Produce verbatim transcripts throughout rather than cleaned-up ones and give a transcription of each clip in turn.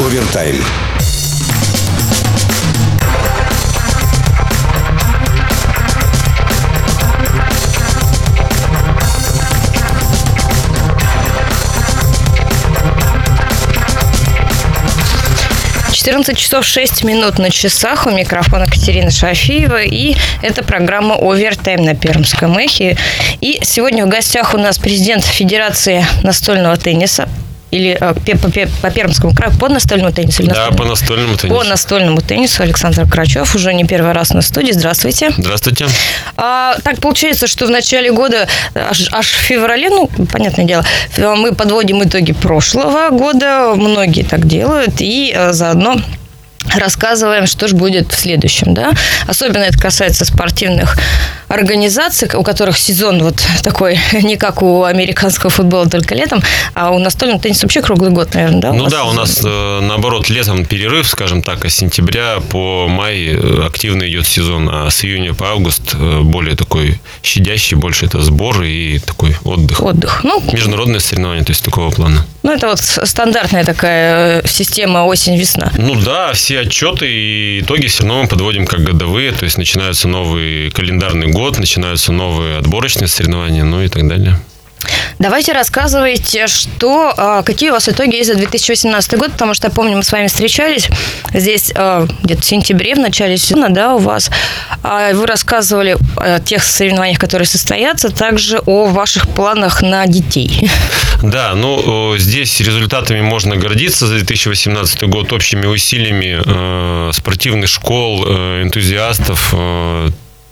Овертайм. четырнадцать часов шесть минут на часах. У микрофона Катерина Шафиева. И это программа «Овертайм» на Пермском эхе. И сегодня в гостях у нас президент Федерации настольного тенниса. Или по, по, по Пермскому краю, по настольному теннису? Или да, по настольному теннису. По настольному теннису Александр Крачев. Уже не первый раз на студии. Здравствуйте. Здравствуйте. А, так получается, что в начале года, аж, аж в феврале, ну, понятное дело, мы подводим итоги прошлого года. Многие так делают. И а, заодно рассказываем, что же будет в следующем, да. Особенно это касается спортивных организаций, у которых сезон вот такой, не как у американского футбола только летом, а у настольного тенниса вообще круглый год, наверное, да? Ну да, у нас э, наоборот летом перерыв, скажем так, а с сентября по май активно идет сезон, а с июня по август более такой щадящий, больше это сборы и такой отдых. Отдых. Ну, международные соревнования, то есть такого плана. Ну, это вот стандартная такая система осень-весна. Ну да, все отчеты и итоги все равно мы подводим как годовые, то есть начинается новый календарный год, начинаются новые отборочные соревнования, ну и так далее. Давайте рассказывайте, что, какие у вас итоги есть за две тысячи восемнадцатый год, потому что я помню, мы с вами встречались здесь где-то в сентябре, в начале сезона, да, у вас. Вы рассказывали о тех соревнованиях, которые состоятся, также о ваших планах на детей. Да, ну, здесь результатами можно гордиться за две тысячи восемнадцатый год общими усилиями э, спортивных школ, э, энтузиастов, э,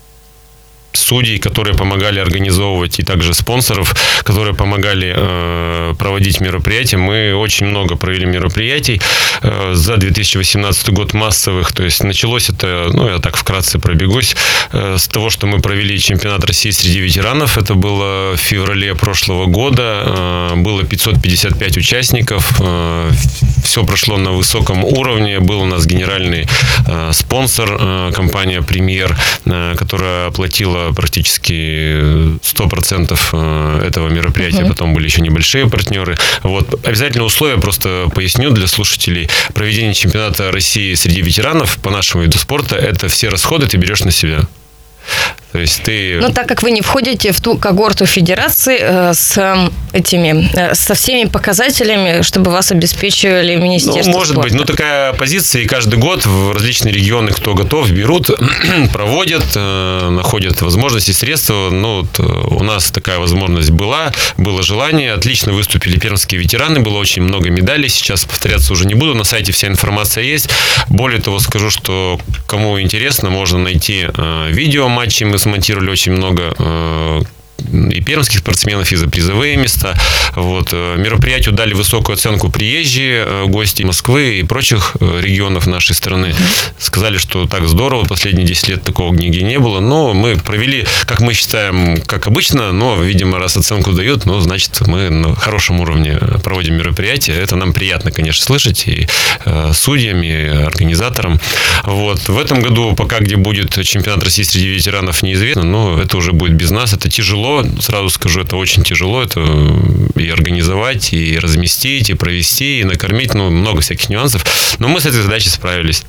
судей, которые помогали организовывать, и также спонсоров, которые помогали э, проводить мероприятия. Мы очень много провели мероприятий э, за две тысячи восемнадцатый год массовых. То есть началось это, ну, я так вкратце пробегусь, э, с того, что мы провели чемпионат России среди ветеранов. Это было в феврале прошлого года. Э, было пятьсот пятьдесят пять участников. Э, все прошло на высоком уровне. Был у нас генеральный э, спонсор, э, компания «Премьер», э, которая оплатила практически сто процентов этого мероприятия. Uh-huh. Потом были еще небольшие партнеры. Вот. Обязательно условия, просто поясню для слушателей. Проведение чемпионата России среди ветеранов по нашему виду спорта, это все расходы ты берешь на себя. То есть ты... Но так как вы не входите в ту когорту федерации э, с этими, э, со всеми показателями, чтобы вас обеспечивали Министерство ну, может спорта. быть, ну такая позиция, и каждый год в различные регионы, кто готов, берут, проводят, э, находят возможности, средства. Ну, вот, у нас такая возможность была, было желание, отлично выступили пермские ветераны, было очень много медалей, сейчас повторяться уже не буду, на сайте вся информация есть. Более того, скажу, что кому интересно, можно найти э, видео матчей, мы смонтировали очень много э, и пермских спортсменов, и за призовые места. Вот. Мероприятию дали высокую оценку приезжие гости Москвы и прочих регионов нашей страны. Mm-hmm. Сказали, что так здорово, последние десять лет такого нигде не было. Но мы провели, как мы считаем, как обычно, но, видимо, раз оценку дают, ну, значит, мы на хорошем уровне проводим мероприятие. Это нам приятно, конечно, слышать и э, судьям, и организаторам. Вот. В этом году пока где будет чемпионат России среди ветеранов, неизвестно, но это уже будет без нас. Это тяжело. Сразу скажу, это очень тяжело. Это и организовать, и разместить, и провести, и накормить. Ну, много всяких нюансов. Но мы с этой задачей справились.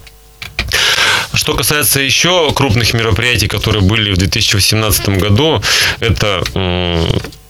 Что касается еще крупных мероприятий, которые были в две тысячи восемнадцатом году, это... Э,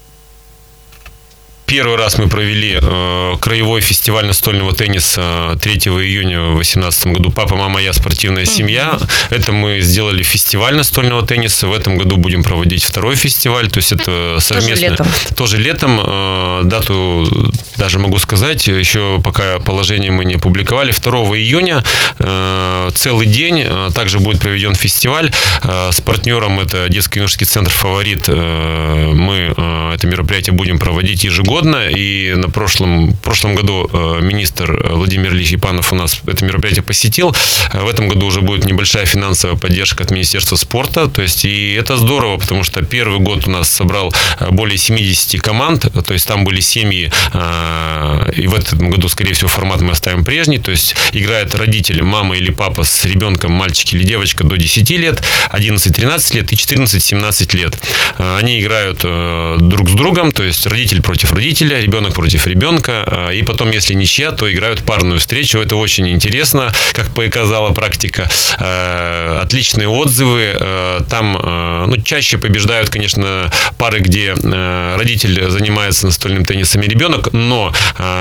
Первый раз мы провели э, краевой фестиваль настольного тенниса третьего июня в две тысячи восемнадцатом году «Папа, мама, я. Спортивная семья». Это мы сделали фестиваль настольного тенниса. В этом году будем проводить второй фестиваль. То есть это совместно. Тоже летом. Тоже летом. Э, дату даже могу сказать. Еще пока положение мы не опубликовали. второго июня э, целый день. Также будет проведен фестиваль. Э, с партнером это детско-юношеский центр «Фаворит». Э, мы э, это мероприятие будем проводить ежегодно. И на прошлом, в прошлом году министр Владимир Ильич Епанов у нас это мероприятие посетил. В этом году уже будет небольшая финансовая поддержка от Министерства спорта. То есть, и это здорово, потому что первый год у нас собрал более семьдесят команд. То есть, там были семьи И в этом году, скорее всего, формат мы оставим прежний. То есть играет родитель, мама или папа с ребенком, мальчик или девочка до десяти лет, одиннадцать-тринадцать лет и четырнадцать-семнадцать лет. Они играют друг с другом, то есть родитель против родителя, ребенок против ребенка. И потом, если ничья, то играют парную встречу. Это очень интересно, как показала практика. Отличные отзывы. Там, ну, чаще побеждают, конечно, пары, где родитель занимается настольным теннисом и ребенок, но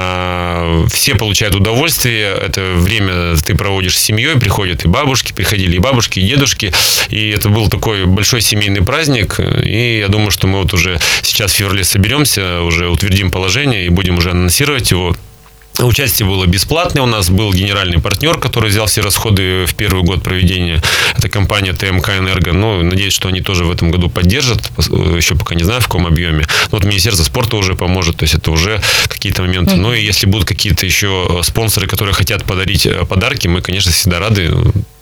все получают удовольствие. Это время ты проводишь с семьей, приходят и бабушки, приходили и бабушки, и дедушки. И это был такой большой семейный праздник. И я думаю, что мы вот уже сейчас в феврале соберемся, уже утвердим положение и будем уже анонсировать его. Участие было бесплатное. У нас был генеральный партнер, который взял все расходы в первый год проведения. Это компания ТМК «Энерго». Ну, надеюсь, что они тоже в этом году поддержат. Еще пока не знаю, в каком объеме. Но вот Министерство спорта уже поможет. То есть это уже какие-то моменты. Mm-hmm. Ну, и если будут какие-то еще спонсоры, которые хотят подарить подарки, мы, конечно, всегда рады.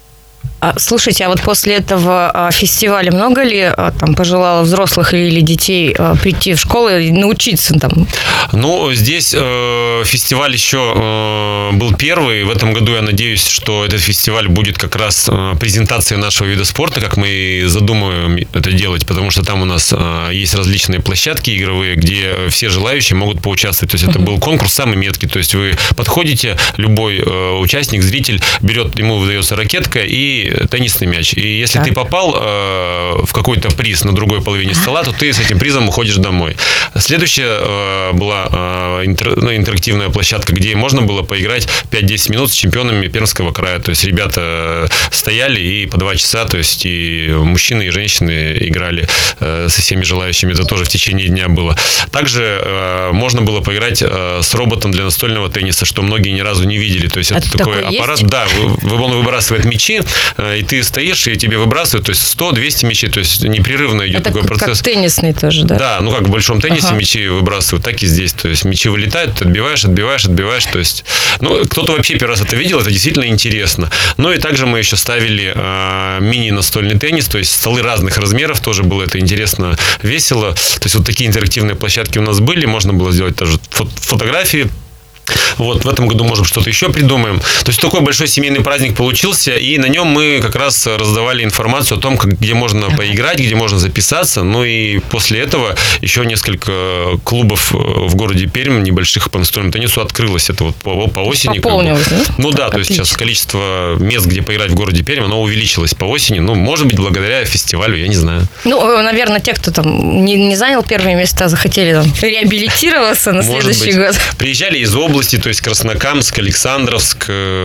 Слушайте, а вот после этого фестиваля много ли там пожелало взрослых или детей прийти в школу и научиться там? Ну, здесь э, фестиваль еще э, был первый. В этом году я надеюсь, что этот фестиваль будет как раз э, презентацией нашего вида спорта, как мы задумываем это делать, потому что там у нас э, есть различные площадки игровые, где все желающие могут поучаствовать. То есть uh-huh. это был конкурс самый меткий. То есть вы подходите, любой э, участник, зритель берет, ему выдается ракетка и теннисный мяч. И если так. ты попал э, в какой-то приз на другой половине стола, то ты с этим призом уходишь домой. Следующая э, была э, интер, ну, интерактивная площадка, где можно было поиграть пять-десять минут с чемпионами Пермского края. То есть ребята стояли и по два часа, то есть и мужчины, и женщины играли э, со всеми желающими. Это тоже в течение дня было. Также э, можно было поиграть э, с роботом для настольного тенниса, что многие ни разу не видели. То есть это, это такой аппарат. Есть? Да, он выбрасывает мячи, и ты стоишь, и тебе выбрасывают, то есть сто-двести мячей, то есть непрерывно идет это такой процесс. Как теннисный тоже, да? Да, ну как в большом теннисе ага. мячи выбрасывают, так и здесь. То есть мячи вылетают, ты отбиваешь, отбиваешь, отбиваешь. То есть, ну, кто-то вообще первый раз это видел, это действительно интересно. Ну и также мы еще ставили э, мини-настольный теннис, то есть столы разных размеров, тоже было это интересно, весело. То есть вот такие интерактивные площадки у нас были, можно было сделать даже фото- фотографии. Вот, в этом году, может, что-то еще придумаем. То есть такой большой семейный праздник получился, и на нем мы как раз раздавали информацию о том, как, где можно поиграть, где можно записаться. Ну и после этого еще несколько клубов в городе Пермь, небольших по настольному теннису, открылось. Это вот по, по осени. Пополнилось, как бы. Да? Ну да, так, то есть отлично. Сейчас количество мест, где поиграть в городе Пермь, оно увеличилось по осени. Ну, может быть, благодаря фестивалю, я не знаю. Ну, наверное, те, кто там не, не занял первые места, захотели там реабилитироваться на может следующий быть. год. Приезжали из области, то есть Краснокамск, Александровск,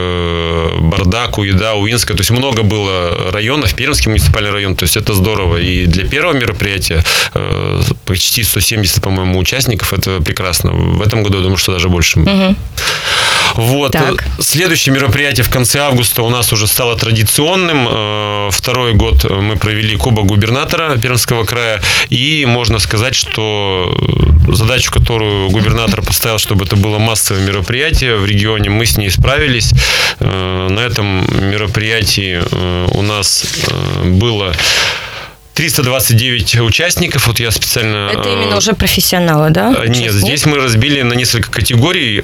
Бардак, Уеда, Уинска. То есть много было районов, Пермский муниципальный район. То есть это здорово. И для первого мероприятия почти сто семьдесят, по-моему, участников. Это прекрасно. В этом году, я думаю, что даже больше. Угу. Вот. Так. Следующее мероприятие в конце августа у нас уже стало традиционным. Второй год мы провели Кубок губернатора Пермского края. И можно сказать, что задачу, которую губернатор поставил, чтобы это было массовое мероприятие в регионе, мы с ней справились. На этом мероприятии у нас было триста двадцать девять участников. Вот я специально... Это именно уже профессионалы, да? Нет, здесь мы разбили на несколько категорий.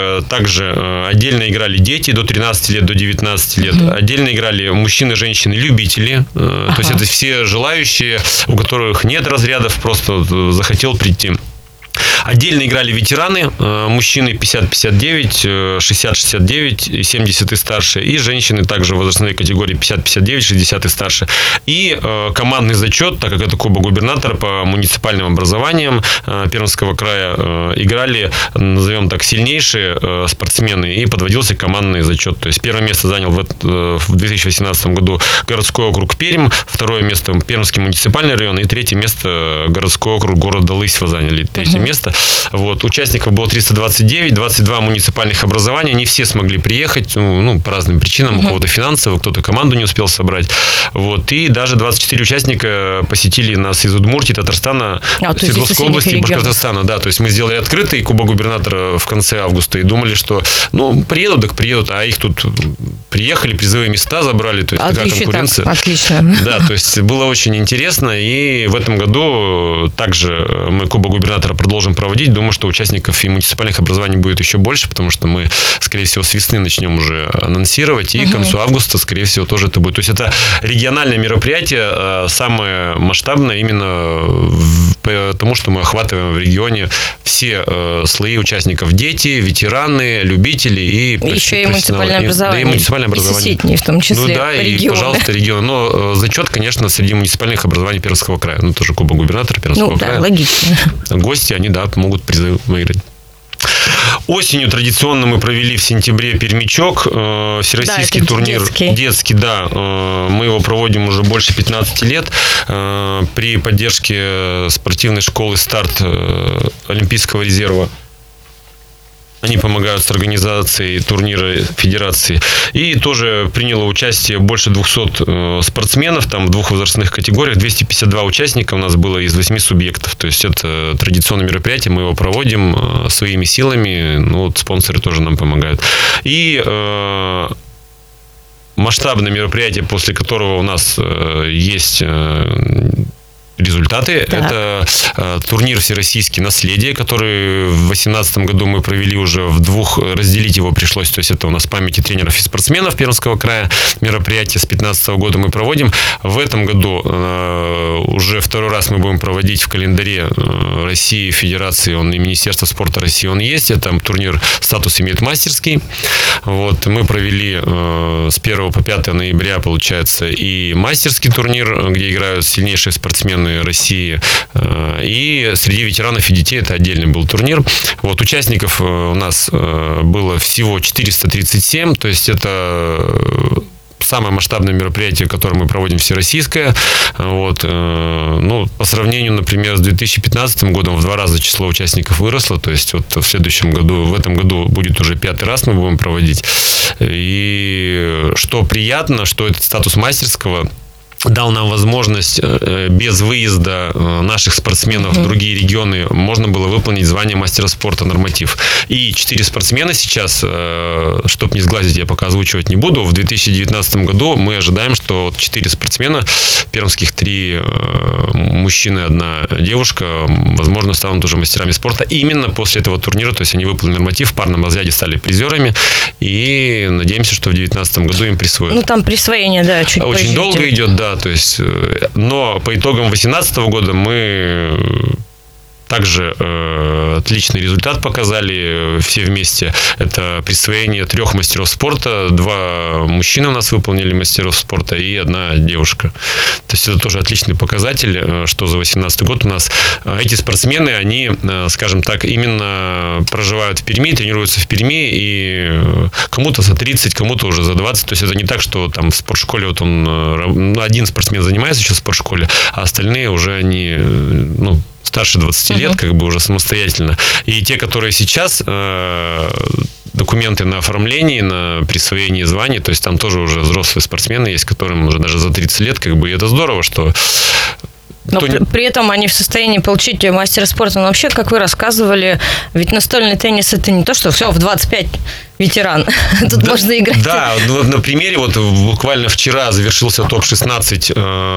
Также отдельно играли дети до тринадцати лет, до девятнадцати лет. Угу. Отдельно играли мужчины, женщины, любители. Ага. То есть это все желающие, у которых нет разрядов, просто захотел прийти. Отдельно играли ветераны, мужчины пятьдесят пятьдесят девять, шестьдесят шестьдесят девять, семьдесят и старше, и женщины также в возрастной категории пятьдесят пятьдесят девять, шестьдесят и старше. И командный зачет, так как это Кубок губернатора по муниципальным образованиям Пермского края, играли, назовем так, сильнейшие спортсмены, и подводился командный зачет. То есть первое место занял в две тысячи восемнадцатом году городской округ Пермь, второе место Пермский муниципальный район, и третье место городской округ города Лысьва заняли. Третье uh-huh. место. Вот. Участников было триста двадцать девять, двадцать два муниципальных образования. Не все смогли приехать, ну, ну по разным причинам. Uh-huh. У кого-то финансово, кто-то команду не успел собрать. Вот. И даже двадцать четыре участника посетили нас из Удмуртии, Татарстана, а, Свердловской области и Башкортостана. Да, то есть мы сделали открытый Кубок губернатора в конце августа и думали, что ну, приедут, так приедут, а их тут приехали, призовые места забрали. То есть а такая конкуренция. Так, отлично. Да, то есть было очень интересно. И в этом году также мы Кубок губернатора продолжим проводить. Думаю, что участников и муниципальных образований будет еще больше, потому что мы, скорее всего, с весны начнем уже анонсировать, и к концу августа, скорее всего, тоже это будет. То есть это региональное мероприятие, самое масштабное именно потому, что мы охватываем в регионе все слои участников: дети, ветераны, любители и еще и муниципальное образование. Да, и муниципальное образование. И в том числе. Ну да, регионы. И, пожалуйста, регионы. Но зачет, конечно, среди муниципальных образований Пермского края. Ну, тоже Кубок губернатора Пермского ну, края. Ну, да, логично. Гости, они, да, могут призы выиграть. Осенью традиционно мы провели в сентябре Пермячок, э, всероссийский да, турнир. Детский. детский, да. Э, мы его проводим уже больше пятнадцати лет э, при поддержке спортивной школы «Старт» э, Олимпийского резерва. Они помогают с организацией турнира федерации. И тоже приняло участие больше двухсот спортсменов, там в двух возрастных категориях. двести пятьдесят два участника у нас было из восьми субъектов. То есть это традиционное мероприятие, мы его проводим своими силами. Ну, вот спонсоры тоже нам помогают. И э, масштабное мероприятие, после которого у нас э, есть... Э, результаты. Так. Это э, турнир всероссийский «Наследие», который в две тысячи восемнадцатом году мы провели уже в двух, разделить его пришлось. То есть это у нас памяти тренеров и спортсменов Пермского края. Мероприятие с две тысячи пятнадцатого года мы проводим. В этом году э, уже второй раз мы будем проводить в календаре э, России, Федерации, он и Министерства спорта России он есть. Это турнир статус имеет мастерский. Вот, мы провели э, с первого по пятое ноября, получается, и мастерский турнир, где играют сильнейшие спортсмены России. И среди ветеранов и детей это отдельный был турнир. Вот, участников у нас было всего четыреста тридцать семь, то есть это самое масштабное мероприятие, которое мы проводим, всероссийское. Вот. Ну, по сравнению, например, с две тысячи пятнадцатым годом в два раза число участников выросло. То есть вот в следующем году, в этом году будет уже пятый раз мы будем проводить. И что приятно, что этот статус мастерского дал нам возможность без выезда наших спортсменов в другие регионы можно было выполнить звание мастера спорта норматив. И четыре спортсмена сейчас, чтобы не сглазить, я пока озвучивать не буду, в две тысячи девятнадцатом году мы ожидаем, что четыре спортсмена, пермских три мужчины, одна девушка, возможно, станут уже мастерами спорта именно после этого турнира. То есть они выполнили норматив, в парном разряде стали призерами. И надеемся, что в две тысячи девятнадцатом году им присвоят. Ну, там присвоение, да, чуть Очень позже долго идет, идет да. То есть, но по итогам две тысячи восемнадцатого года мы также э, отличный результат показали все вместе. Это присвоение трех мастеров спорта. Два мужчины у нас выполнили мастеров спорта и одна девушка. То есть это тоже отличный показатель, что за две тысячи восемнадцатый год у нас эти спортсмены, они, скажем так, именно проживают в Перми, тренируются в Перми, и кому-то за тридцать, кому-то уже за двадцать. То есть это не так, что там в спортшколе вот он, один спортсмен занимается еще в спортшколе, а остальные уже они, ну, старше двадцати лет, uh-huh. как бы уже самостоятельно. И те, которые сейчас э, документы на оформление, на присвоение званий, то есть там тоже уже взрослые спортсмены есть, которым уже даже за тридцать лет, как бы, и это здорово, что... Но при, при этом они в состоянии получить мастера спорта. Но вообще, как вы рассказывали, ведь настольный теннис это не то, что все, в двадцать пять ветеран. Тут да, можно играть. Да, ну, на примере, вот буквально вчера завершился топ шестнадцать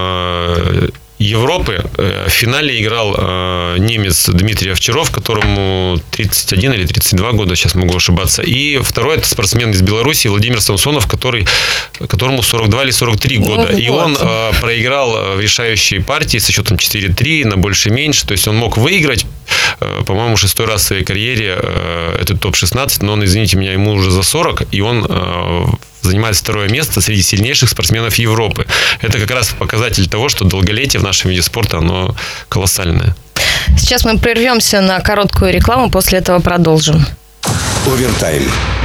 э, Европы. В финале играл э, немец Дмитрий Овчаров, которому тридцать один или тридцать два года, сейчас могу ошибаться. И второй это спортсмен из Беларуси Владимир Самсонов, который, которому сорок два или сорок три года. Ну, и вот. он э, проиграл в решающей партии со счетом четыре три на больше-меньше. То есть он мог выиграть, э, по-моему, шестой раз в своей карьере э, этот топ шестнадцать, но он, извините меня, ему уже за сорок, и он... Э, занимает второе место среди сильнейших спортсменов Европы. Это как раз показатель того, что долголетие в нашем виде спорта, оно колоссальное. Сейчас мы прервемся на короткую рекламу, после этого продолжим. Овертайм.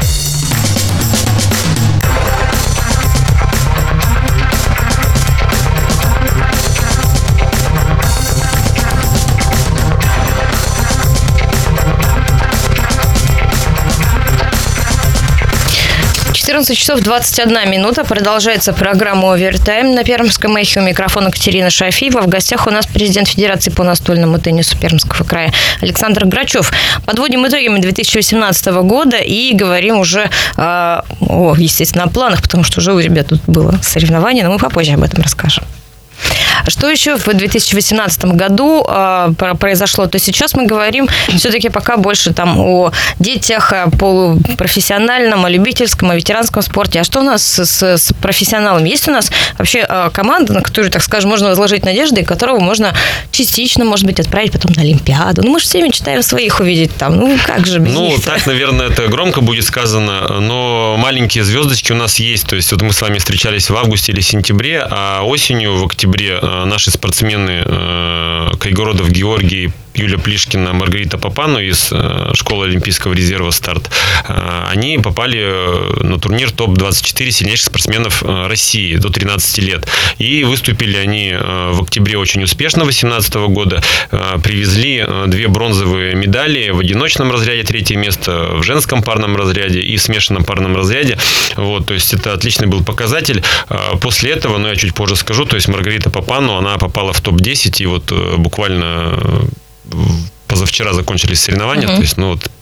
четырнадцать часов двадцать одна минута. Продолжается программа «Овертайм» на Пермском эхе. У микрофона Катерина Шафиева. В гостях у нас президент Федерации по настольному теннису Пермского края Александр Грачев. Подводим итоги две тысячи восемнадцатого года и говорим уже, о, о, естественно, о планах, потому что уже у ребят тут было соревнование, но мы попозже об этом расскажем. Что еще в две тысячи восемнадцатом году произошло? То есть сейчас мы говорим все-таки пока больше там о детях, о полупрофессиональном, о любительском, о ветеранском спорте. А что у нас с, с профессионалами? Есть у нас вообще команда, на которую, так скажем, можно возложить надежды, и которого можно частично, может быть, отправить потом на Олимпиаду? Ну, мы же все мечтаем своих увидеть там. Ну, как же без Ну, них-то? так, наверное, это громко будет сказано, но маленькие звездочки у нас есть. То есть вот мы с вами встречались в августе или сентябре, а осенью, в октябре, наши спортсмены Кайгородов Георгий, Юлия Плишкина, Маргарита Папану из школы Олимпийского резерва «Старт», они попали на турнир топ двадцать четыре сильнейших спортсменов России до тринадцати лет. И выступили они в октябре очень успешно две тысячи восемнадцатого года. Привезли две бронзовые медали в одиночном разряде, третье место в женском парном разряде и в смешанном парном разряде. Вот, то есть это отличный был показатель. После этого, ну я чуть позже скажу, то есть Маргарита Папану, она попала в топ десять, и вот буквально позавчера закончились соревнования, uh-huh. то есть, ну, вот, по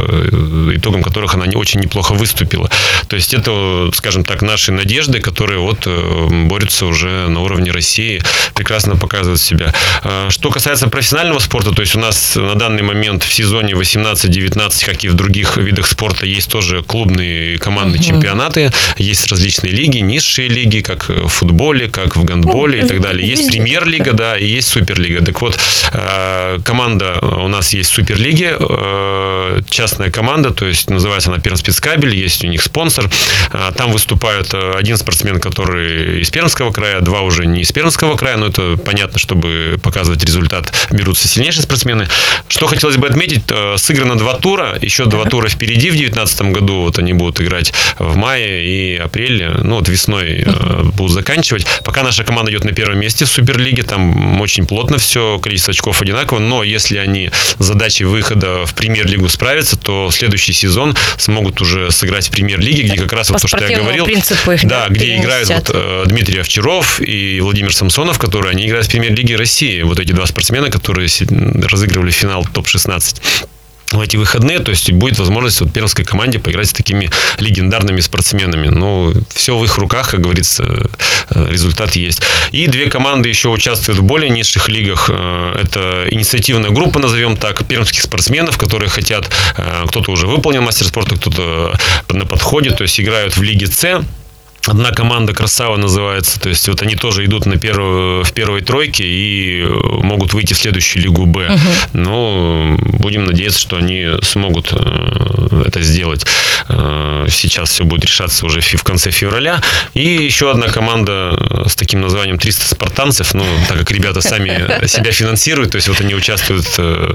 итогам которых она не очень неплохо выступила. То есть это, скажем так, наши надежды, которые вот борются уже на уровне России, прекрасно показывают себя. Что касается профессионального спорта, то есть у нас на данный момент в сезоне восемнадцать-девятнадцать, как и в других видах спорта, есть тоже клубные командные uh-huh. чемпионаты, есть различные лиги, низшие лиги, как в футболе, как в гандболе uh-huh. и так далее. Есть премьер-лига, да, и есть суперлига. Так вот, команда у нас есть в Суперлиге, частная команда, то есть называется она Пермспецкабель, есть у них спонсор. Там выступают один спортсмен, который из Пермского края, два уже не из Пермского края, но это понятно, чтобы показывать результат, берутся сильнейшие спортсмены. Что хотелось бы отметить, сыграно два тура, еще два тура впереди в две тысячи девятнадцатом году, вот они будут играть в мае и апреле, ну вот весной будут заканчивать. Пока наша команда идет на первом месте в Суперлиге, там очень плотно все, количество очков одинаково, но если они с задачей выхода в премьер-лигу справятся, то следующий сезон смогут уже сыграть в премьер-лиге, где как раз вот то, что я говорил, их, да, где играют вот Дмитрий Овчаров и Владимир Самсонов, которые они играют в премьер-лиге России. Вот эти два спортсмена, которые разыгрывали финал топ шестнадцать. В эти выходные, то есть будет возможность вот пермской команде поиграть с такими легендарными спортсменами. Но все в их руках, как говорится, результат есть. И две команды еще участвуют в более низших лигах. Это инициативная группа, назовем так, пермских спортсменов, которые хотят, кто-то уже выполнил мастер спорта, кто-то на подходе, то есть играют в лиге С. Одна команда «Красава» называется, то есть вот они тоже идут на первую, в первой тройке и могут выйти в следующую лигу «Б». Uh-huh. Но будем надеяться, что они смогут это сделать. Сейчас все будет решаться уже в конце февраля. И еще одна команда с таким названием триста спартанцев, ну, так как ребята сами себя финансируют, то есть вот они участвуют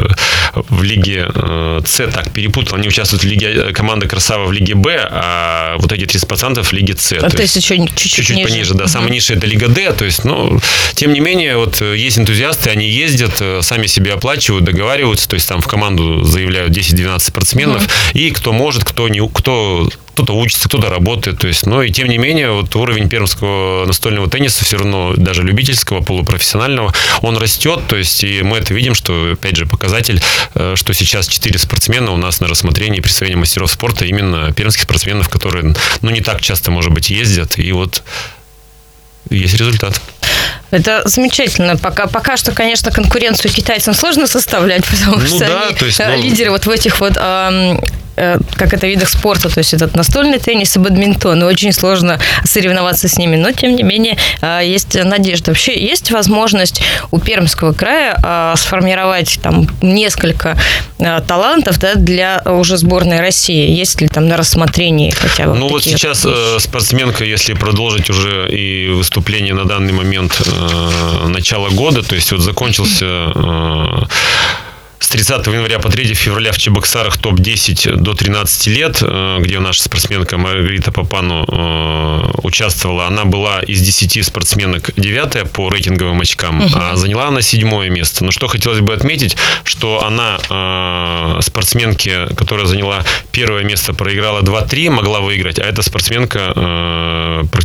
в лиге С, так, перепутал, они участвуют в лиге, команда «Красава» в лиге «Б», а вот эти триста спартанцев в лиге С. То, то есть еще чуть-чуть, чуть-чуть ниже. пониже, да. Самая низшая это лига Д, то есть, ну, тем не менее, вот есть энтузиасты, они ездят, сами себе оплачивают, договариваются, то есть там в команду заявляют десять-двенадцать спортсменов, uh-huh. и кто может, кто не, кто кто-то учится, кто-то работает, то есть, но и тем не менее, вот уровень пермского настольного тенниса все равно, даже любительского, полупрофессионального, он растет, то есть, и мы это видим, что, опять же, показатель, что сейчас четыре спортсмена у нас на рассмотрении присвоения мастеров спорта, именно пермских спортсменов, которые, ну, не так часто, может быть, ездят, и вот есть результат. Это замечательно. Пока, пока что, конечно, конкуренцию китайцам сложно составлять, потому ну, что да, они то есть, ну... лидеры вот в этих вот... Эм... как это видах спорта, то есть этот настольный теннис и бадминтон, и очень сложно соревноваться с ними, но тем не менее есть надежда. Вообще есть возможность у Пермского края сформировать там несколько талантов, да, для уже сборной России, есть ли там на рассмотрении хотя бы? Ну вот сейчас вещи? Спортсменка, если продолжить уже и выступление на данный момент начала года, то есть вот закончился с тридцатого января по третьего февраля в Чебоксарах топ десять до тринадцати лет, где наша спортсменка Маргарита Папану участвовала. Она была из десяти спортсменок девятая по рейтинговым очкам, uh-huh. а заняла она седьмое место. Но что хотелось бы отметить, что она спортсменке, которая заняла первое место, проиграла два-три, могла выиграть, а эта спортсменка практически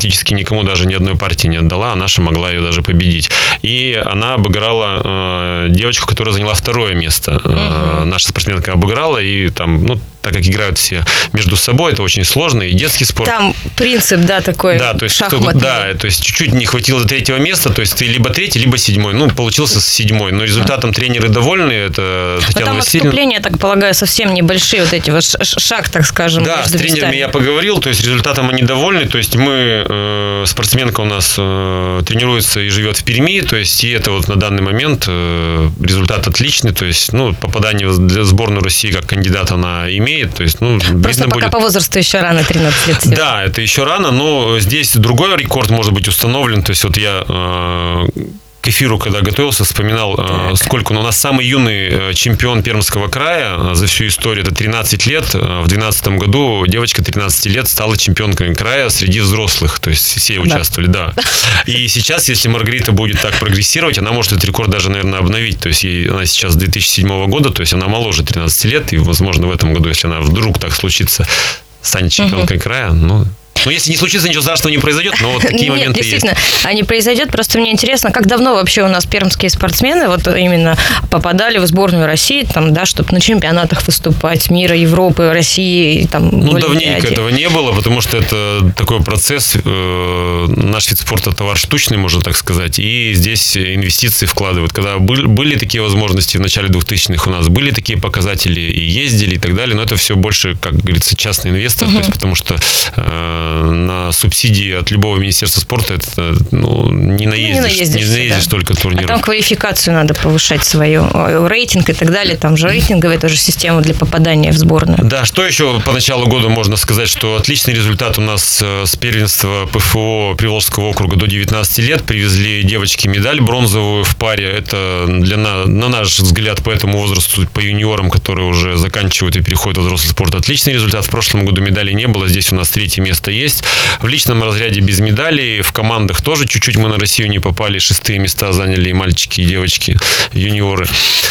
практически никому даже ни одной партии не отдала, а наша могла ее даже победить. И она обыграла э, девочку, которая заняла второе место. Uh-huh. Наша спортсменка обыграла, и там, ну, так как играют все между собой, это очень сложно, и детский спорт. Там принцип, да, такой да, то есть, шахматный. Да, то есть чуть-чуть не хватило до третьего места, то есть ты либо третий, либо седьмой. Ну, получился седьмой, но результатом uh-huh. тренеры довольны, это Татьяна там Васильевна. отступления, я так полагаю, совсем небольшие, вот эти вот шаг, так скажем. Да, с тренерами местами. Я поговорил, то есть результатом они довольны, то есть мы, э, спортсменка у нас э, тренируется и живет в Перми, то есть и это вот на данный момент э, результат отличный, то есть, ну, попадание в сборную России как кандидат она имеет, то есть, ну, просто пока будет... по возрасту еще рано, тринадцать лет. Да, это еще рано, но здесь другой рекорд может быть установлен, то есть вот я... Э, к эфиру, когда готовился, вспоминал, так. сколько у нас самый юный чемпион Пермского края за всю историю, это тринадцать лет. В две тысячи двенадцатом году девочка тринадцати лет стала чемпионкой края среди взрослых, то есть все участвовали, да. да. И сейчас, если Маргарита будет так прогрессировать, она может этот рекорд даже, наверное, обновить, то есть ей, она сейчас две тысячи седьмого года, то есть она моложе тринадцати лет, и, возможно, в этом году, если она вдруг так случится, станет чемпионкой угу. края, ну... Ну, если не случится, ничего страшного не произойдет, но вот такие Нет, моменты действительно, есть. Действительно, не произойдет. Просто мне интересно, как давно вообще у нас пермские спортсмены вот именно попадали в сборную России, там, да, чтобы на чемпионатах выступать, мира, Европы, России, там, ну, давненько этого не было, потому что это такой процесс, э, наш вид спорта товар штучный, можно так сказать, и здесь инвестиции вкладывают. Когда были, были такие возможности в начале двухтысячных у нас, были такие показатели, и ездили, и так далее, но это все больше, как говорится, частный инвестор, угу. то есть, потому что э, на субсидии от любого министерства спорта это, ну, не наездишь, не наездишь, не наездишь да. только турниров. А там квалификацию надо повышать свою, рейтинг и так далее, там же рейтинговая тоже система для попадания в сборную. Да, что еще по началу года можно сказать, что отличный результат у нас с первенства ПФО Приволжского округа до девятнадцати лет, привезли девочки медаль бронзовую в паре, это для на, на наш взгляд по этому возрасту, по юниорам, которые уже заканчивают и переходят в взрослый спорт, отличный результат. В прошлом году медалей не было, здесь у нас третье место есть. В личном разряде без медалей, в командах тоже чуть-чуть мы на Россию не попали, шестые места заняли и мальчики, и девочки, юниоры.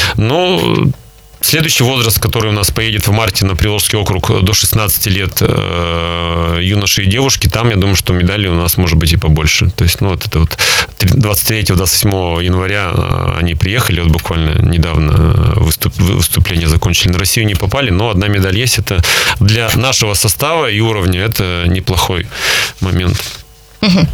Но следующий возраст, который у нас поедет в марте на Приволжский округ до шестнадцати лет, э, юноши и девушки, там, я думаю, что медалей у нас может быть и побольше. То есть, ну, вот это вот двадцать третьего - двадцать седьмого января они приехали, вот буквально недавно выступ, выступление закончили, на Россию не попали, но одна медаль есть. Это для нашего состава и уровня это неплохой момент. Угу.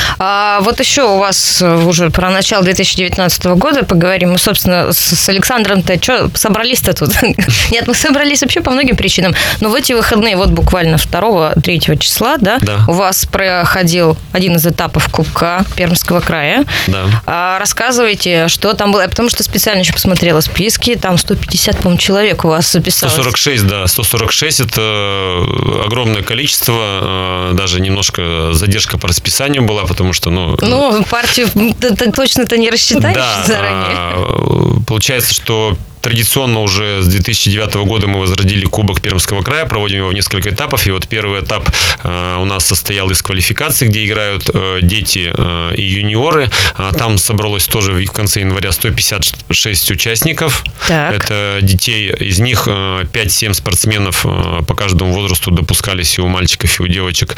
А вот еще у вас уже про начало две тысячи девятнадцатого года поговорим. Мы, собственно, с Александром-то что, собрались-то тут? Нет, мы собрались вообще по многим причинам. Но в эти выходные, вот буквально второго-третьего числа, да, да, у вас проходил один из этапов Кубка Пермского края. Да. А рассказывайте, что там было. Я потому что специально еще посмотрела списки. Там сто пятьдесят, по-моему, человек у вас записалось. сто сорок шесть, да. сто сорок шесть – это огромное количество. Даже немножко задержка по расписанию была, потому что, ну... Ну, партию точно-то не рассчитаешь да, заранее. Получается, что традиционно уже с две тысячи девятого года мы возродили Кубок Пермского края, проводим его в несколько этапов. И вот первый этап э, у нас состоял из квалификации, где играют э, дети э, и юниоры. А там собралось тоже в конце января сто пятьдесят шесть участников. Так. Это детей, из них э, пять-семь спортсменов э, по каждому возрасту допускались и у мальчиков, и у девочек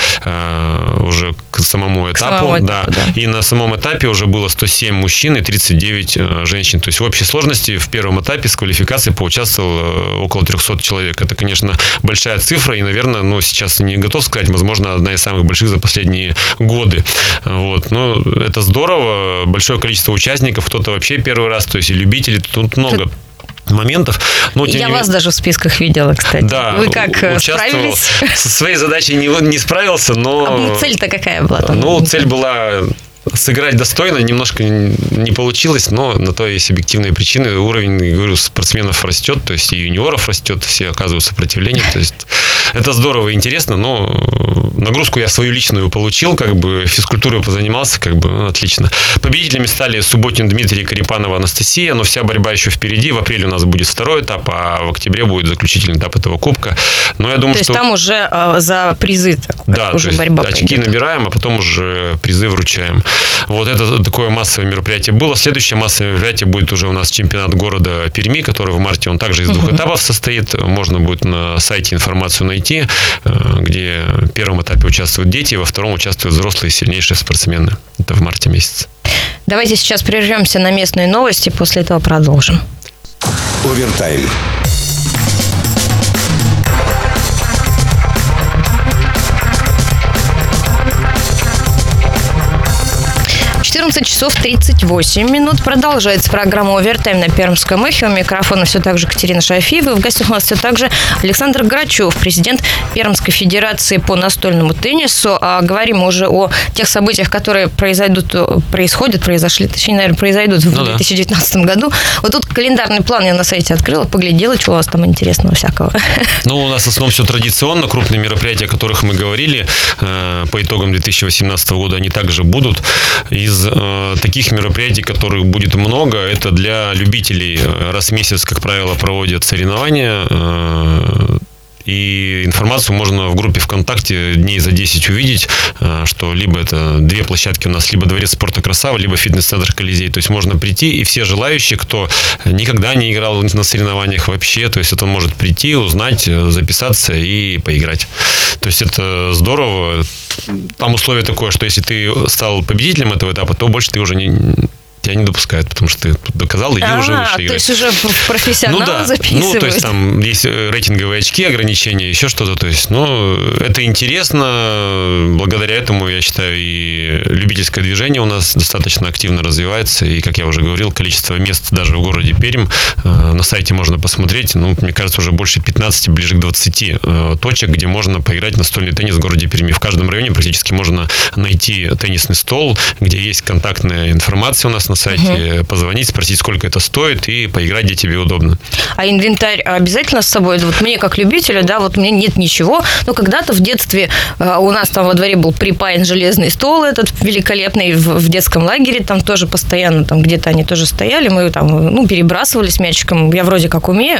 э, уже к самому этапу. К самому этапу да. Да. И на самом этапе уже было сто семь мужчин и тридцать девять э, женщин. То есть в общей сложности в первом этапе с квалификацией поучаствовало около трехсот человек. Это, конечно, большая цифра, и, наверное, ну, сейчас не готов сказать, возможно, одна из самых больших за последние годы. Вот. Но это здорово, большое количество участников, кто-то вообще первый раз, то есть и любители, тут много моментов. Но, Я вас даже в списках видела, кстати. Да, вы как справились? Со своей задачей не, не справился, но... А цель-то какая была? Там? Ну, цель была... сыграть достойно, немножко не получилось, но на то есть объективные причины. Уровень, говорю, спортсменов растет, то есть и юниоров растет, все оказывают сопротивление. То есть это здорово и интересно, но нагрузку я свою личную получил, как бы физкультурой позанимался, как бы ну, отлично. Победителями стали Субботин Дмитрий, Карипанова Анастасия, но вся борьба еще впереди. В апреле у нас будет второй этап, а в октябре будет заключительный этап этого кубка. Но я думаю, то есть что... там уже э, за призы да, уже очки борьба очки пойдет. Набираем, а потом уже призы вручаем. Вот это такое массовое мероприятие было. Следующее массовое мероприятие будет уже у нас чемпионат города Перми, который в марте, он также из двух uh-huh. этапов состоит. Можно будет на сайте информацию найти, где в первом этапе участвуют дети, во втором участвуют взрослые сильнейшие спортсмены. Это в марте месяце. Давайте сейчас прервемся на местные новости, после этого продолжим. Овертайм. четырнадцать часов тридцать восемь минут. Продолжается программа «Овертайм» на Пермском эхе. У микрофона все так же Катерина Шафиева. В гостях у нас все так же Александр Грачев, президент Пермской федерации по настольному теннису. А говорим мы уже о тех событиях, которые произойдут, происходят, произошли, точнее, наверное, произойдут в ну, две тысячи девятнадцатом да. году. Вот тут календарный план я на сайте открыла, поглядела, что у вас там интересного всякого. Ну, у нас в основном все традиционно. Крупные мероприятия, о которых мы говорили, по итогам две тысячи восемнадцатого года, они также будут. Из таких мероприятий, которых будет много, это для любителей. Раз в месяц, как правило, проводят соревнования. И информацию можно в группе ВКонтакте дней за десять увидеть, что либо это две площадки у нас, либо Дворец спорта Красава, либо фитнес-центр Колизей. То есть можно прийти, и все желающие, кто никогда не играл на соревнованиях вообще, то есть это он может прийти, узнать, записаться и поиграть. То есть это здорово. Там условие такое, что если ты стал победителем этого этапа, то больше ты уже не... тебя не допускают, потому что ты доказал, иди а, уже лучше играть. То есть уже профессионал ну, да. записывают. Ну, то есть там есть рейтинговые очки, ограничения, еще что-то. То есть, ну, это интересно. Благодаря этому, я считаю, и любительское движение у нас достаточно активно развивается. И, как я уже говорил, количество мест даже в городе Пермь на сайте можно посмотреть. Ну, мне кажется, уже больше пятнадцати, ближе к двадцати точек, где можно поиграть в настольный теннис в городе Перми. В каждом районе практически можно найти теннисный стол, где есть контактная информация у нас на сайте, uh-huh. позвонить, спросить, сколько это стоит, и поиграть, где тебе удобно. А инвентарь обязательно с собой? Вот мне, как любителю, да, вот мне нет ничего, но когда-то в детстве э, у нас там во дворе был припаян железный стол этот великолепный в, в детском лагере, там тоже постоянно, там где-то они тоже стояли, мы там, ну, перебрасывались мячиком, я вроде как умею,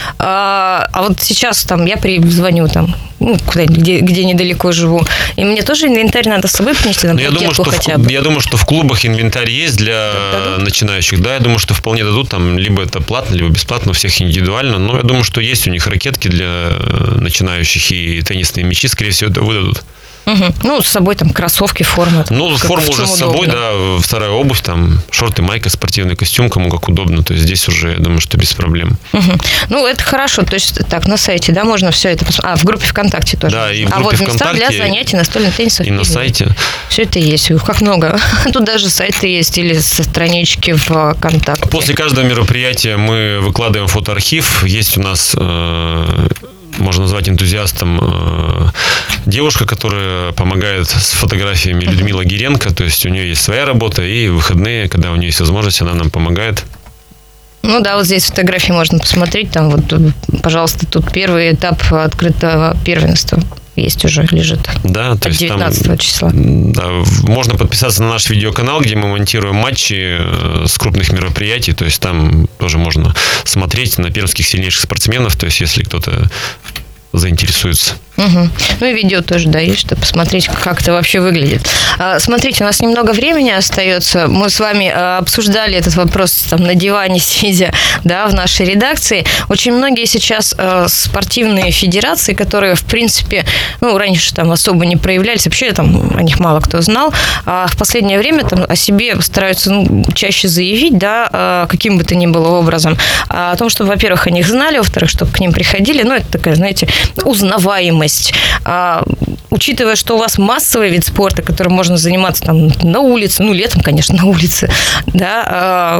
а, а вот сейчас там я звоню там, ну, куда-нибудь, где, где недалеко живу, и мне тоже инвентарь надо с собой принести, там, я думаю, что хотя в, бы. Я думаю, что в клубах инвентарь есть для дадут? начинающих. Да, я думаю, что вполне дадут, там, либо это платно, либо бесплатно, у всех индивидуально, но я думаю, что есть у них ракетки для начинающих и теннисные мячи, скорее всего, это выдадут. Угу. Ну, с собой там кроссовки, форма. Ну, форму уже с собой, да, вторая обувь, там, шорты, майка, спортивный костюм, кому как удобно. То есть здесь уже, я думаю, что без проблем. Угу. Ну, это хорошо. То есть так, на сайте, да, можно все это посмотреть. А, в группе ВКонтакте тоже. Да, и в группе а вот места ВКонтакте, для занятий настольным теннисом. И на сайте. Все это есть. Ух, как много. Тут даже сайты есть или странички в ВКонтакте. После каждого мероприятия мы выкладываем фотоархив. Есть у нас... Э- можно назвать энтузиастом девушка, которая помогает с фотографиями, Людмила Гиренко. То есть у нее есть своя работа, и в выходные, когда у нее есть возможность, она нам помогает. Ну да, вот здесь фотографии можно посмотреть. Там вот, пожалуйста, тут первый этап открытого первенства. Есть уже, лежит. Да, то есть девятнадцатого числа. Да, можно подписаться на наш видеоканал, где мы монтируем матчи с крупных мероприятий. То есть там тоже можно смотреть на пермских сильнейших спортсменов. То есть если кто-то заинтересуется. Угу. Ну и видео тоже, да, есть, чтобы посмотреть, как это вообще выглядит. Смотрите, у нас немного времени остается. Мы с вами обсуждали этот вопрос там на диване сидя, да, в нашей редакции. Очень многие сейчас спортивные федерации, которые, в принципе, ну, раньше там особо не проявлялись, вообще там о них мало кто знал, а в последнее время там о себе стараются, ну, чаще заявить, да, каким бы то ни было образом, о том, чтобы, во-первых, о них знали, во-вторых, чтобы к ним приходили. Ну, это такая, знаете, узнаваемость. А, учитывая, что у вас массовый вид спорта, которым можно заниматься там на улице, ну, летом, конечно, на улице, да, а,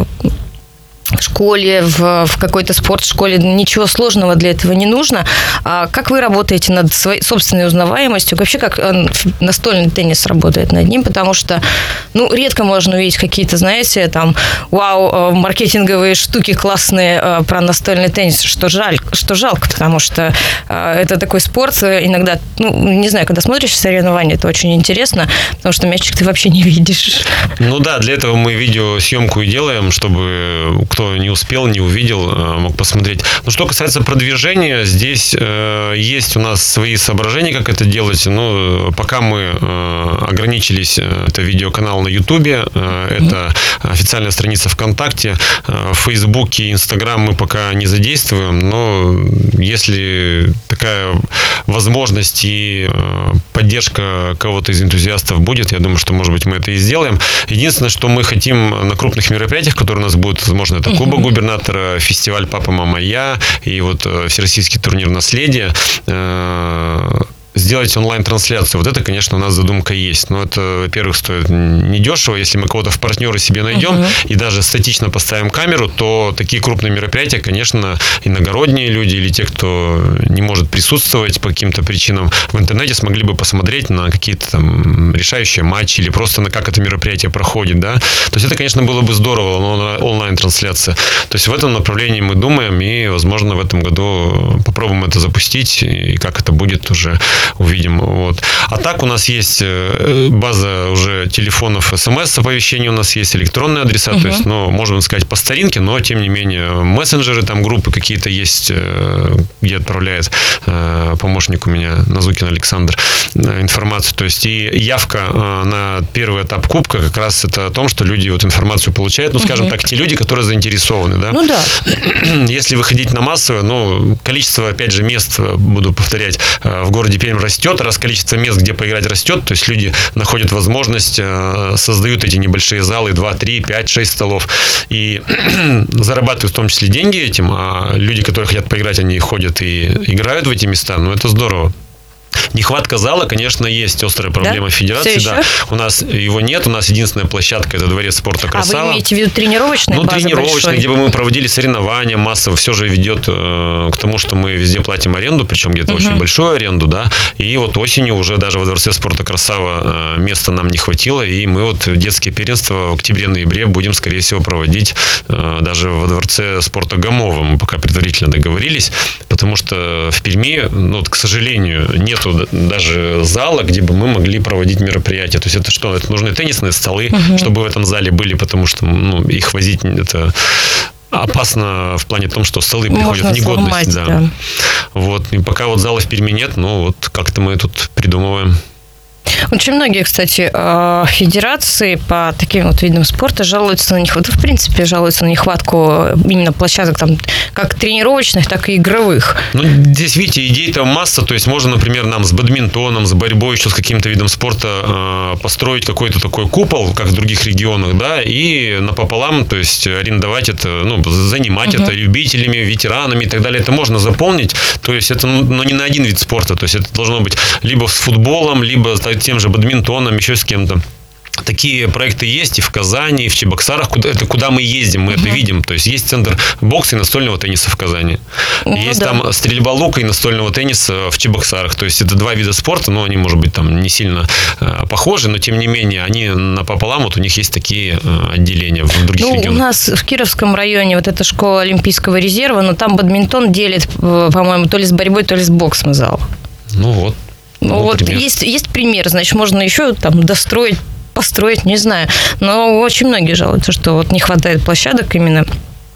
в школе, в, в какой-то спортшколе, ничего сложного для этого не нужно. А как вы работаете над своей собственной узнаваемостью? Вообще, как настольный теннис работает над ним? Потому что, ну, редко можно увидеть какие-то, знаете, там, вау, маркетинговые штуки классные про настольный теннис, что жаль, что жалко, потому что это такой спорт, иногда, ну, не знаю, когда смотришь соревнования, это очень интересно, потому что мячик ты вообще не видишь. Ну да, для этого мы видеосъемку и делаем, чтобы кто кто не успел, не увидел, мог посмотреть. Но что касается продвижения, здесь есть у нас свои соображения, как это делать. Ну, пока мы ограничились, это видеоканал на Ютубе, это официальная страница ВКонтакте, в Фейсбуке, Инстаграм мы пока не задействуем, но если такая возможность и поддержка кого-то из энтузиастов будет, я думаю, что, может быть, мы это и сделаем. Единственное, что мы хотим на крупных мероприятиях, которые у нас будут, возможно, это Кубок губернатора, фестиваль «Папа, мама, я» и вот Всероссийский турнир «Наследие», сделать онлайн-трансляцию. Вот это, конечно, у нас задумка есть. Но это, во-первых, стоит недешево. Если мы кого-то в партнеры себе найдем uh-huh. и даже статично поставим камеру, то такие крупные мероприятия, конечно, иногородние люди или те, кто не может присутствовать по каким-то причинам в интернете, смогли бы посмотреть на какие-то там решающие матчи или просто на как это мероприятие проходит, да. То есть это, конечно, было бы здорово, но онлайн-трансляция. То есть в этом направлении мы думаем и, возможно, в этом году попробуем это запустить и как это будет уже увидим. Вот. А так у нас есть база уже телефонов, смс-оповещений у нас есть, электронные адреса, uh-huh. то есть, ну, можно сказать, по старинке, но, тем не менее, мессенджеры, там группы какие-то есть, где отправляет помощник у меня, Назукин Александр, информацию. То есть, и явка на первый этап Кубка как раз это о том, что люди вот информацию получают, ну, скажем uh-huh. так, те люди, которые заинтересованы, да. Ну, да. Если выходить на массовое, ну, количество, опять же, мест, буду повторять, в городе Пермь растет, раз количество мест, где поиграть, растет, то есть люди находят возможность, создают эти небольшие залы, два, три, пять, шесть столов, и зарабатывают в том числе деньги этим, а люди, которые хотят поиграть, они ходят и играют в эти места, ну, это здорово. Нехватка зала, конечно, есть острая проблема, да? Федерации. Да. У нас его нет. У нас единственная площадка – это дворец спорта «Красава». А вы имеете в виду тренировочные? Ну, тренировочные, где бы мы проводили соревнования массово. Все же ведет э, к тому, что мы везде платим аренду, причем где-то угу. очень большую аренду, да. И вот осенью уже даже во дворце спорта «Красава» э, места нам не хватило, и мы вот детские первенства в октябре-ноябре будем, скорее всего, проводить э, даже во дворце спорта «Гамова». Мы пока предварительно договорились, потому что в Перми, ну, вот, к сожалению, нет даже зала, где бы мы могли проводить мероприятия. То есть это что? Это нужны теннисные столы, угу. чтобы в этом зале были, потому что, ну, их возить это опасно в плане том, что столы приходят в негодность. Да. Да. Вот. И пока вот зала в Перми нет, ну вот как-то мы тут придумываем. Очень многие, кстати, федерации по таким вот видам спорта жалуются на нехватку, в принципе, жалуются на нехватку именно площадок там как тренировочных, так и игровых. Ну, здесь, видите, идей-то масса, то есть можно, например, нам с бадминтоном, с борьбой, еще с каким-то видом спорта построить какой-то такой купол, как в других регионах, да, и напополам, то есть арендовать это, ну, занимать угу. это любителями, ветеранами и так далее. Это можно заполнить, то есть это, ну, не на один вид спорта, то есть это должно быть либо с футболом, либо тем же бадминтоном, еще с кем-то. Такие проекты есть и в Казани, и в Чебоксарах. Куда, это куда мы ездим, мы uh-huh. это видим. То есть есть центр бокса и настольного тенниса в Казани. Ну, есть да. там стрельба лука и настольного тенниса в Чебоксарах. То есть это два вида спорта, но они, может быть, там не сильно э, похожи, но тем не менее они напополам, вот у них есть такие э, отделения в других ну, регионах. У нас в Кировском районе вот эта школа Олимпийского резерва, но там бадминтон делит, по-моему, то ли с борьбой, то ли с боксом зал. Ну вот. Ну, вот есть, есть пример, значит, можно еще там достроить, построить, не знаю. Но очень многие жалуются, что вот не хватает площадок именно.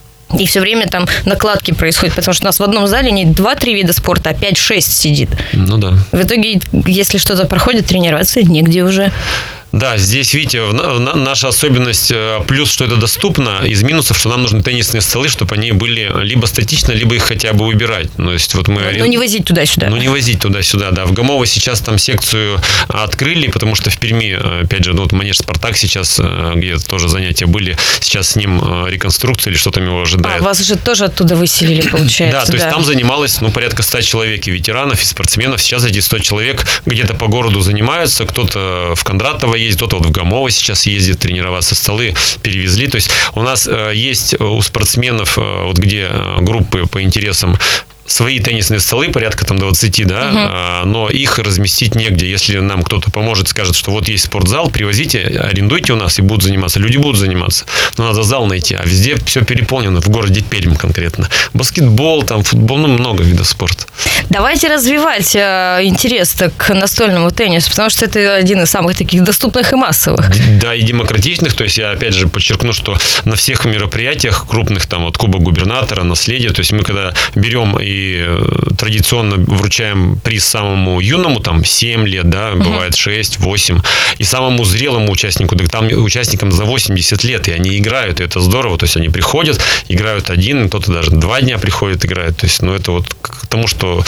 И все время там накладки происходят, потому что у нас в одном зале не два-три вида спорта, а пять-шесть сидит. Ну да. В итоге, если что-то проходит, тренироваться негде уже. Да, здесь, видите, наша особенность, плюс, что это доступно, из минусов, что нам нужны теннисные столы, чтобы они были либо статично, либо их хотя бы убирать. Ну, есть, вот мы... ну не возить туда-сюда. Ну, не возить туда-сюда, да. В Гамово сейчас там секцию открыли, потому что в Перми, опять же, ну, вот манеж «Спартак» сейчас, где тоже занятия были, сейчас с ним реконструкция или что там его ожидает. А, вас же тоже оттуда выселили, получается. Да, то есть там занималось, ну, порядка ста человек, и ветеранов, и спортсменов. Сейчас эти сто человек где-то по городу занимаются, кто-то в Кондратово ездит, кто-то вот в Гамово сейчас ездит тренироваться, столы перевезли. То есть у нас э, есть у спортсменов, э, вот где группы по интересам свои теннисные столы, порядка там двадцать, да, угу. но их разместить негде. Если нам кто-то поможет, скажет, что вот есть спортзал, привозите, арендуйте у нас и будут заниматься. Люди будут заниматься. Но надо зал найти. А везде все переполнено, в городе Пермь конкретно. Баскетбол, там, футбол, ну, много видов спорта. Давайте развивать э, интерес к настольному теннису, потому что это один из самых таких доступных и массовых. Да, и демократичных. То есть я опять же подчеркну, что на всех мероприятиях крупных, там, вот Кубок губернатора, наследие, то есть мы когда берем и традиционно вручаем приз самому юному, там, семь лет, да, бывает шесть, восемь, и самому зрелому участнику, да, там участникам за восемьдесят лет, и они играют, и это здорово, то есть они приходят, играют один, кто-то даже два дня приходит, играет, то есть, ну, это вот к тому, что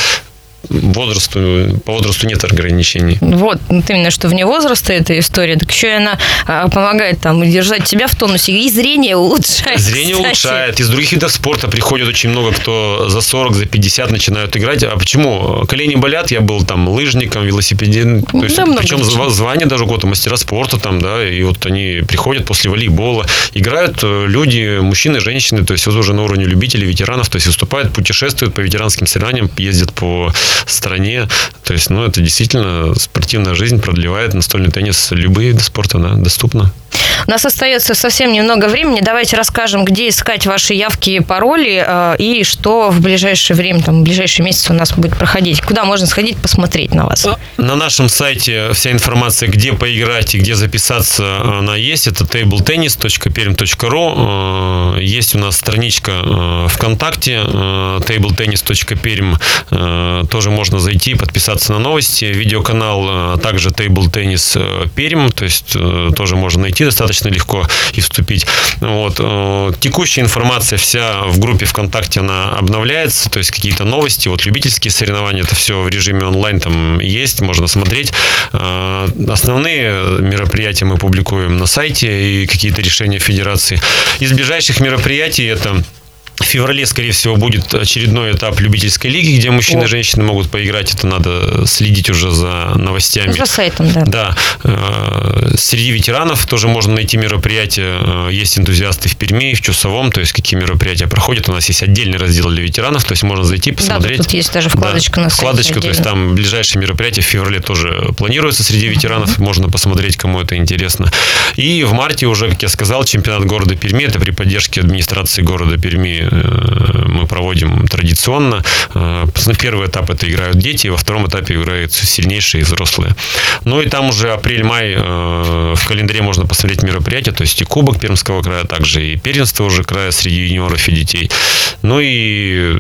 возрасту, по возрасту нет ограничений. Вот, именно что вне возраста эта история, так еще и она а, помогает там держать себя в тонусе, и зрение улучшает. Зрение кстати. улучшает. Из других видов спорта приходит очень много, кто за сорок, за пятьдесят начинают играть. А почему? Колени болят, я был там лыжником, велосипедистом, то есть, да, причем звание даже у кого-то мастера спорта там, да, и вот они приходят после волейбола, играют люди, мужчины, женщины, то есть вот уже на уровне любителей, ветеранов, то есть выступают, путешествуют по ветеранским соревнованиям, ездят по стране. То есть, ну, это действительно спортивная жизнь продлевает. Настольный теннис, любые виды спорта, да, доступно. У нас остается совсем немного времени. Давайте расскажем, где искать ваши явки и пароли, э, и что в ближайшее время, там, в ближайшие месяцы у нас будет проходить. Куда можно сходить, посмотреть на вас? На нашем сайте вся информация, где поиграть и где записаться, она есть. Это тейбл теннис точка пермь точка ру. Есть у нас страничка ВКонтакте тейбл теннис точка пермь. Тоже можно зайти, подписаться на новости. Видеоканал также Table Tennis Пермь. То есть тоже можно найти достаточно легко и вступить. Вот. Текущая информация вся в группе ВКонтакте, она обновляется, то есть какие-то новости, вот любительские соревнования, это все в режиме онлайн там есть, можно смотреть. Основные мероприятия мы публикуем на сайте и какие-то решения федерации. Из ближайших мероприятий это... В феврале, скорее всего, будет очередной этап любительской лиги, где мужчины и женщины могут поиграть. Это надо следить уже за новостями. За сайтом, да. Да. Среди ветеранов тоже можно найти мероприятия. Есть энтузиасты в Перми, в Чусовом, то есть какие мероприятия проходят. У нас есть отдельный раздел для ветеранов, то есть можно зайти, посмотреть. Да, тут есть даже вкладочка да, на сайте. Вкладочка, отдельно. То есть там ближайшие мероприятия в феврале тоже планируются среди ветеранов. Mm-hmm. Можно посмотреть, кому это интересно. И в марте уже, как я сказал, чемпионат города Перми. Это при поддержке администрации города Перми мы проводим традиционно. Первый этап это играют дети, во втором этапе играют сильнейшие взрослые. Ну и там уже апрель-май в календаре можно посмотреть мероприятия, то есть и Кубок Пермского края, также и первенство уже края среди юниоров и детей. Ну и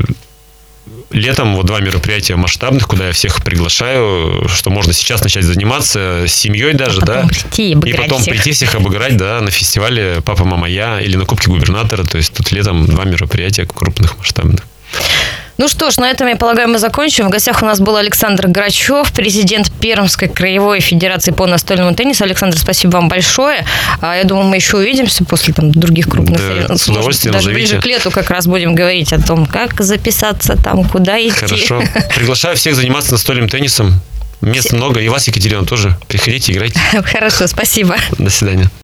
летом вот два мероприятия масштабных, куда я всех приглашаю, что можно сейчас начать заниматься с семьей даже, да, прийти, и потом всех. прийти всех обыграть, да, на фестивале «Папа, мама, я» или на Кубке губернатора, то есть тут летом два мероприятия крупных, масштабных. Ну что ж, на этом, я полагаю, мы закончим. В гостях у нас был Александр Грачев, президент Пермской краевой федерации по настольному теннису. Александр, спасибо вам большое. Я думаю, мы еще увидимся после там, других крупных да, соревнований. С удовольствием Даже назовите. ближе к лету как раз будем говорить о том, как записаться там, куда идти. Хорошо. Приглашаю всех заниматься настольным теннисом. Мест много. И вас, Екатерина, тоже. Приходите, играйте. Хорошо, спасибо. До свидания.